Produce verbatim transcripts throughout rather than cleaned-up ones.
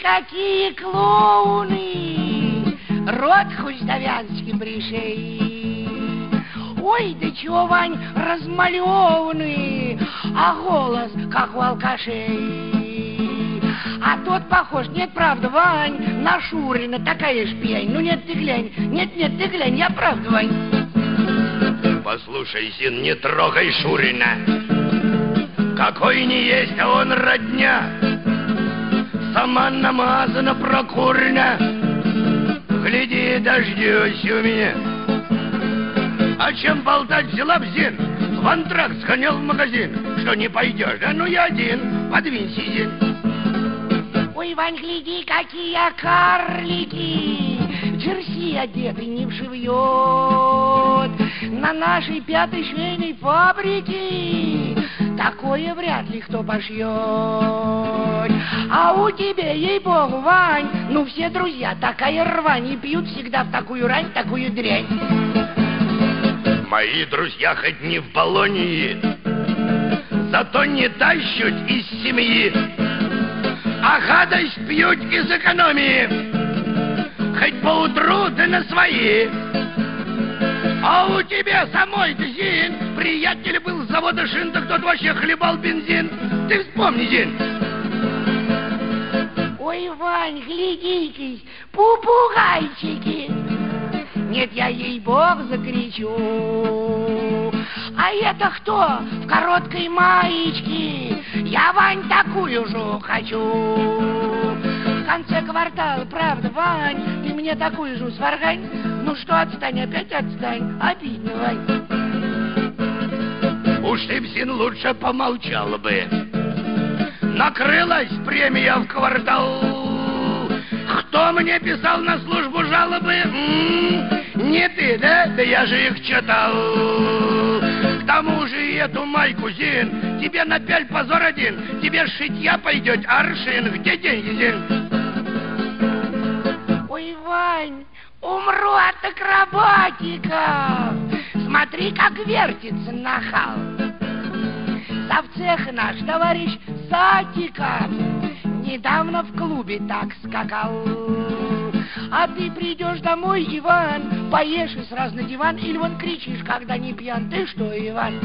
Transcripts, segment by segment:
какие клоуны! Рот худовянский пришей. Ой, да чего, Вань, размалеванный, а голос, как у алкашей. А тот похож, нет, правда, Вань, на Шурина, такая ж пьянь. Ну нет, ты глянь, нет, нет, ты глянь, я правда, Вань. Послушай, Зин, не трогай Шурина. Какой не есть, а он родня. Сама намазана прокурена. Гляди, дождёсь у меня. А чем болтать, взяла б, Зин? В антракт сгонял в магазин. Что, не пойдешь? Да ну я один. Подвинься, Зин. Ой, Вань, гляди, какие карлики. Джерси одеты не вшивьет. На нашей пятой швейной фабрике такое вряд ли кто пошьет. А у тебя, ей-богу, Вань, ну все друзья, такая рвань, и пьют всегда в такую рань, такую дрянь. Мои друзья хоть не в баллоне, зато не тащут из семьи, а гадость пьют из экономии, хоть поутру, да на свои. А у тебя самой-то, Зин, приятель был с завода шин, да кто-то вообще хлебал бензин. Ты вспомни, Зин. Ой, Вань, глядитесь, попугайчики. Нет, я ей-бог закричу. А это кто в короткой маечке? Я, Вань, такую же хочу. В конце квартала, правда, Вань, ты мне такую же сваргань. Ну что, отстань, опять отстань. Обидно, Вань. Уж ты, Зин, лучше помолчала бы. Накрылась премия в квартал. Кто мне писал на службу жалобы? М-м, не ты, да? Да я же их читал. К тому же и эту майку, Зин, тебе напяль позор один. Тебе шитья пойдет аршин. Где деньги, Зин? Ой, Вань, умру от акробатиков. Смотри, как вертится нахал. Завцех наш товарищ Сатиков недавно в клубе так скакал. А ты придешь домой, Иван, поешь и сразу на диван, или вон кричишь, когда не пьян. Ты что, Иван?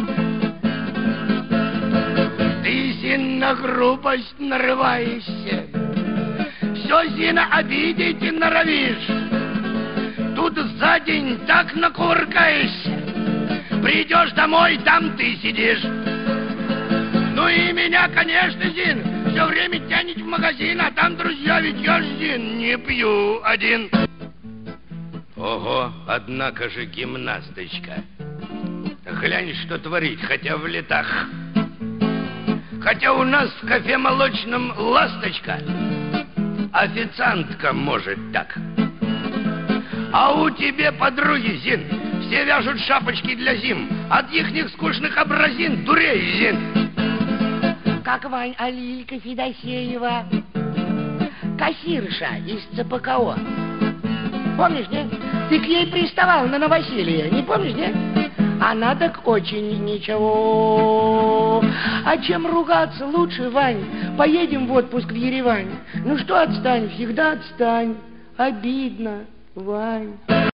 Ты, Зин, на грубость нарываешься. Все, Зина, обидеть и норовишь. Тут за день так накуркаешься. Придешь домой, там ты сидишь. Ну и меня, конечно, Зин, все время тянет в магазин, а там друзья, ведь я ж, Зин, не пью один. Ого, однако же гимнасточка. Глянь, что творит, хотя в летах. Хотя у нас в кафе молочном ласточка, официантка может так. А у тебя подруги, Зин, все вяжут шапочки для зим. От ихних скучных образин дурей, Зин. Как Вань, а Лилька Федосеева, кассирша из ЦПКО. Помнишь, нет? Ты к ней приставал на новоселье, не помнишь, нет? Она так очень ничего. А чем ругаться лучше, Вань? Поедем в отпуск в Еревань. Ну что отстань, всегда отстань. Обидно, Вань.